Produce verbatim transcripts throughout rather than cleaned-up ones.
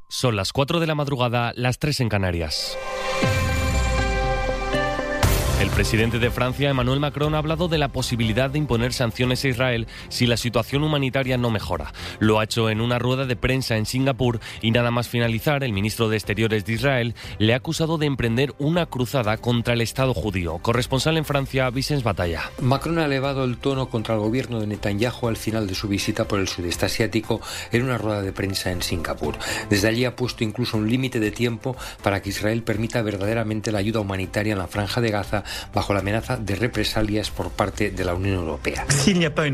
Son las cuatro de la madrugada, las tres en Canarias. El presidente de Francia, Emmanuel Macron, ha hablado de la posibilidad de imponer sanciones a Israel si la situación humanitaria no mejora. Lo ha hecho en una rueda de prensa en Singapur y nada más finalizar, el ministro de Exteriores de Israel le ha acusado de emprender una cruzada contra el Estado judío. Corresponsal en Francia, Vicens Batalla. Macron ha elevado el tono contra el gobierno de Netanyahu al final de su visita por el sudeste asiático en una rueda de prensa en Singapur. Desde allí ha puesto incluso un límite de tiempo para que Israel permita verdaderamente la ayuda humanitaria en la Franja de Gaza bajo la amenaza de represalias por parte de la Unión Europea. Si no hay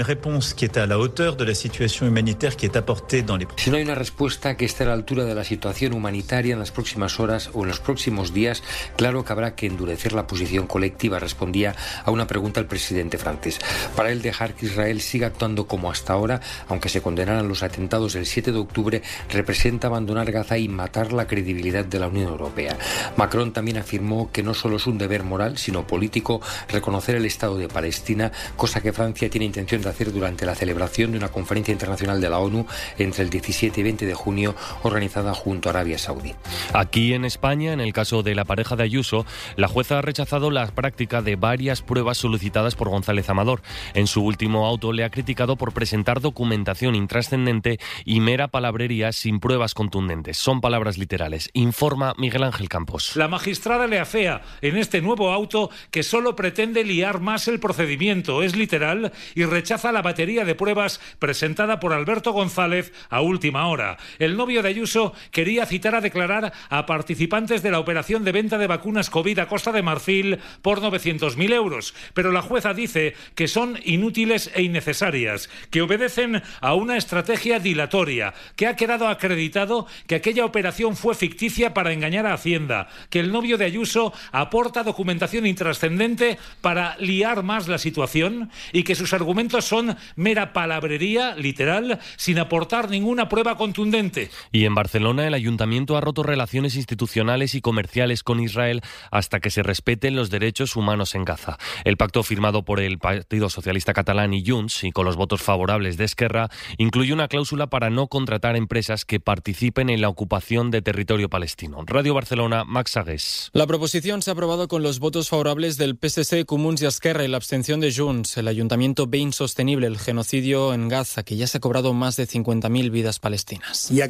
una respuesta que esté a la altura de la situación humanitaria en las próximas horas o en los próximos días, claro que habrá que endurecer la posición colectiva, respondía a una pregunta el presidente francés. Para él, dejar que Israel siga actuando como hasta ahora, aunque se condenaran los atentados del siete de octubre, representa abandonar Gaza y matar la credibilidad de la Unión Europea. Macron también afirmó que no solo es un deber moral, sino político, reconocer el Estado de Palestina, cosa que Francia tiene intención de hacer durante la celebración de una conferencia internacional de la ONU entre el diecisiete y veinte de junio, organizada junto a Arabia Saudí. Aquí en España, en el caso de la pareja de Ayuso, la jueza ha rechazado la práctica de varias pruebas solicitadas por González Amador. En su último auto le ha criticado por presentar documentación intrascendente y mera palabrería sin pruebas contundentes. Son palabras literales. Informa Miguel Ángel Campos. La magistrada le afea en este nuevo auto que solo pretende liar más el procedimiento, es literal, y rechaza la batería de pruebas presentada por Alberto González a última hora. El novio de Ayuso quería citar a declarar a participantes de la operación de venta de vacunas COVID a Costa de Marfil por novecientos mil euros, pero la jueza dice que son inútiles e innecesarias, que obedecen a una estrategia dilatoria, que ha quedado acreditado que aquella operación fue ficticia para engañar a Hacienda, que el novio de Ayuso aporta documentación intrascendente para liar más la situación y que sus argumentos son mera palabrería, literal, sin aportar ninguna prueba contundente. Y en Barcelona el ayuntamiento ha roto relaciones institucionales y comerciales con Israel hasta que se respeten los derechos humanos en Gaza. El pacto firmado por el Partido Socialista Catalán y Junts y con los votos favorables de Esquerra incluye una cláusula para no contratar empresas que participen en la ocupación de territorio palestino. Radio Barcelona, Max Agués. La proposición se ha aprobado con los votos favorables del P S C, Comuns y Esquerra y la abstención de Junts. El ayuntamiento ve insostenible el genocidio en Gaza, que ya se ha cobrado más de cincuenta mil vidas palestinas. Y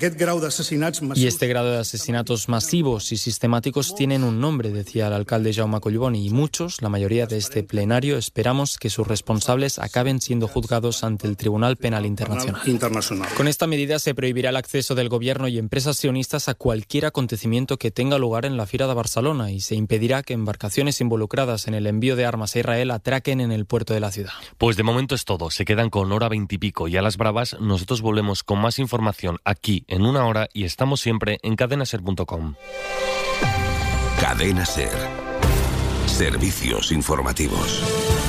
este grado de asesinatos masivos y sistemáticos tienen un nombre, decía el alcalde Jaume Collboni, y muchos, la mayoría de este plenario, esperamos que sus responsables acaben siendo juzgados ante el Tribunal Penal Internacional. Con esta medida se prohibirá el acceso del gobierno y empresas sionistas a cualquier acontecimiento que tenga lugar en la Fira de Barcelona y se impedirá que embarcaciones involucradas en el envío de armas a Israel atraquen en el puerto de la ciudad. Pues de momento es todo. Se quedan con hora veintipico y a las bravas nosotros volvemos con más información aquí en una hora y estamos siempre en cadena ser punto com. Cadena Ser. Servicios informativos.